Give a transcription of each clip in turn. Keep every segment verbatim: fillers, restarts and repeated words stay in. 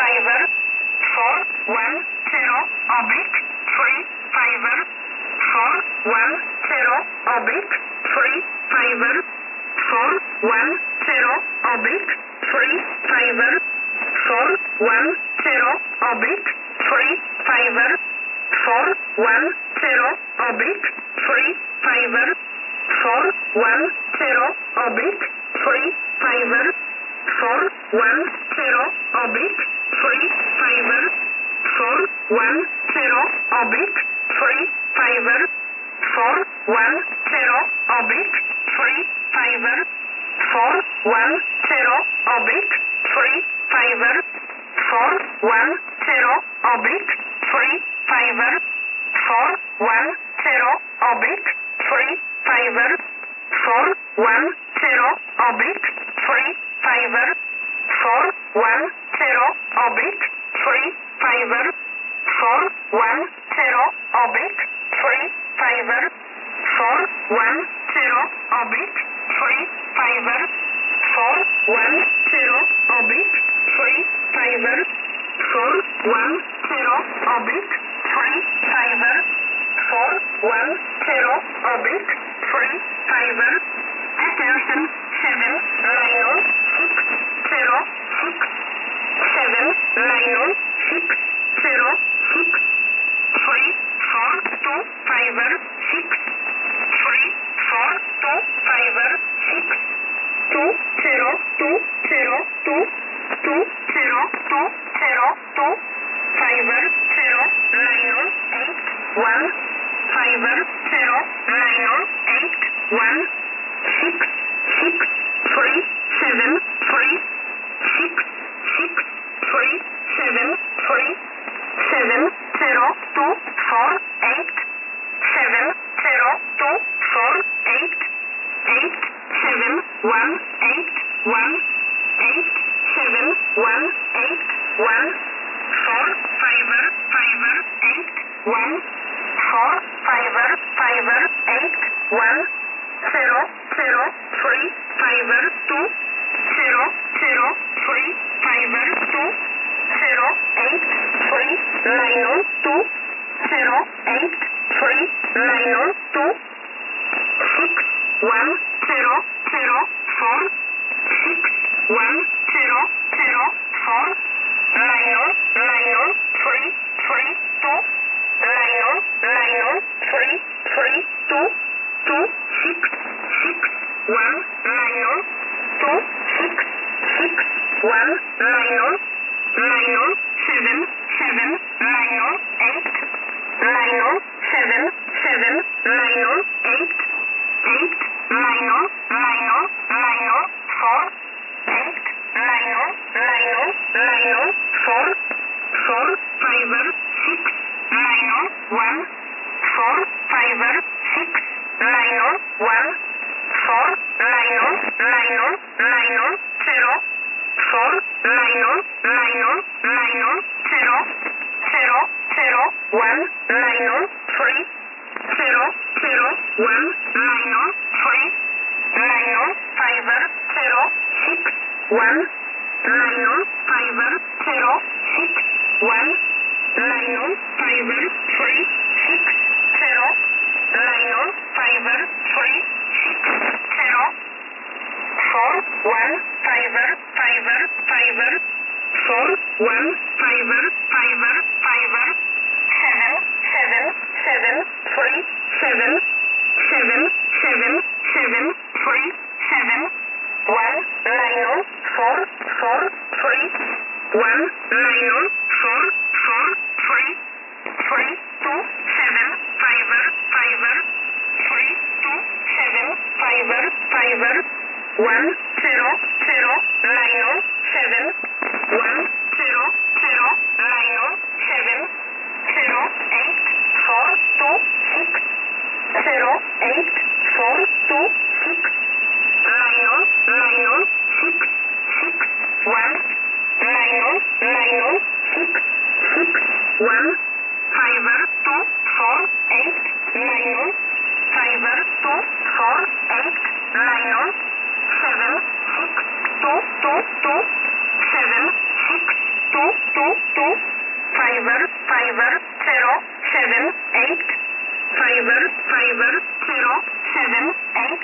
fiver four one zero oblique three fiver four one zero oblique three fiver four one zero oblique three fiver four one zero oblique three fiver four one zero oblique three fiver four one zero oblique three fiver four one zero oblique three fiver four one zero oblique three fiver four one zero oblique three fiver four one zero oblique three fiver four one zero oblique three fiver four one zero oblique three fiver four one zero oblique three fiver four one zero oblique three fiver four one zero oblique three fiver four one zero oblique three fiver four one zero oblique three fiver four one zero oblique three fiver four one zero oblique three fiver attention seven nine six zero six seven nine six zero six three four two fiver six three four two fiver six two zero two zero two two zero two zero two fiver zero nine eight one fiver zero nine eight one six six three seven three six six three seven three seven zero two four eight seven zero two four eight eight seven one eight one eight seven one eight one four fiver fiver eight one four fiver fiver eight one zero zero three fiver two zero zero three fiver two zero eight three nine two zero eight three nine two six one zero zero four six one zero zero four nine nine three three two nine nine three three two two six six one nine two six six one nine nine seven seven nine eight nine seven seven nine eight eight nine nine nine four eight nine nine nine four four fiver six nine one four fiver six nine one four nine nine nine zero four nine nine nine zero zero zero one nine three zero zero one nine three nine fiver zero six one nine fiver zero six one nine fiver three six zero nine fiver three six zero four one fiver fiver fiver four one fiver fiver fiver seven seven seven three seven seven seven seven three seven one nine four four three one nine four four three three two seven fiver fiver three two seven fiver fiver one zero zero nine seven one zero zero nine seven zero eight four two six zero eight four two six nine nine six six one nine nine six six one fiver two four eight nine fiver two four eight nine seven six two two two seven six two two five zero seven eight five five zero seven eight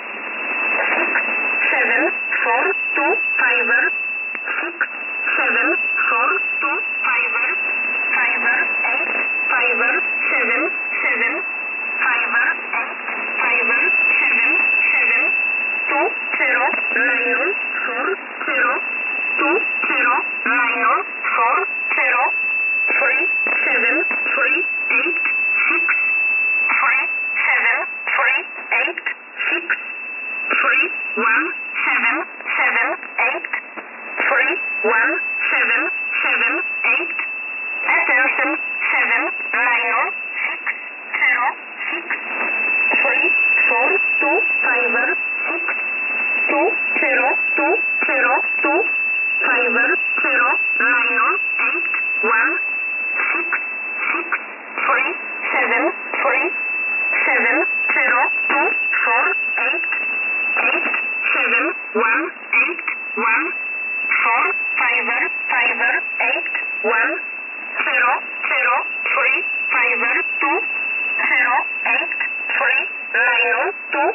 six seven four two five six seven four two five five eight five seven seven five eight five seven seven two zero nine four zero two zero nine four zero three seven three eight six three seven three eight six three one seven seven eight three one seven seven eight attention seven nine six zero six three four two five six two zero two zero two five zero nine eight one six six three seven three seven zero two four eight eight seven one eight one four five five eight one zero zero three five two zero eight three nine two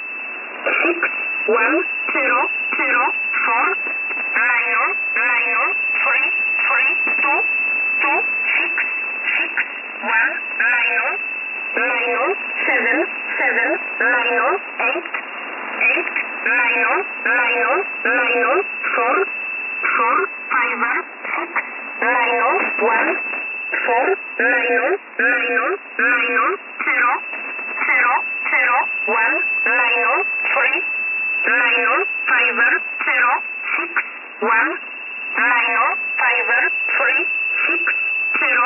six one zero zero four nine nine three three two two six six one nine nine seven seven nine eight eight nine nine nine four four five six nine one four nine nine nine zero zero zero one nine three nine five zero six one nine five three six zero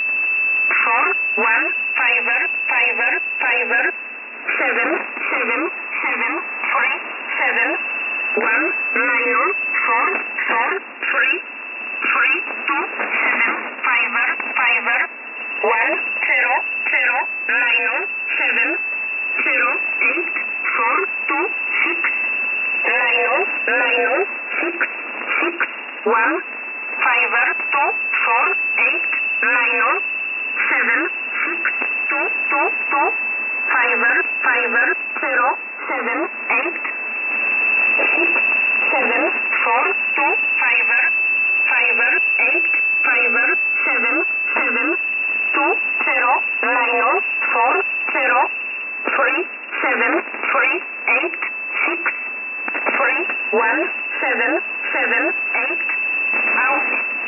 four one five five five seven seven seven three seven one nine four four three three two seven five five one zero zero nine seven zero eight four two six nine nine six six one five two four eight nine seven six two two two five five zero seven eight six seven four two five five eight five seven seven two zero nine four zero three seven three eight six three one seven seven eight out.